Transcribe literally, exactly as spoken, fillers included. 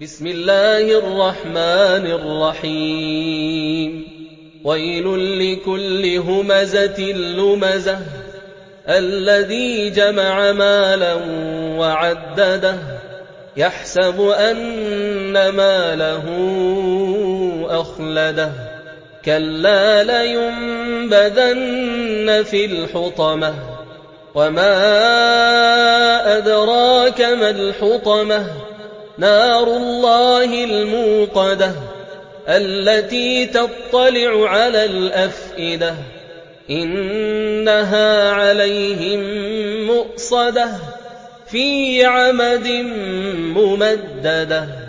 بسم الله الرحمن الرحيم ويل لكل همزة لمزة الذي جمع مالا وعدده يحسب أن ماله أخلده كلا لينبذن في الحطمة وما أدراك ما الحطمة نار الله الموقدة التي تطلع على الأفئدة إنها عليهم مؤصدة في عمد ممددة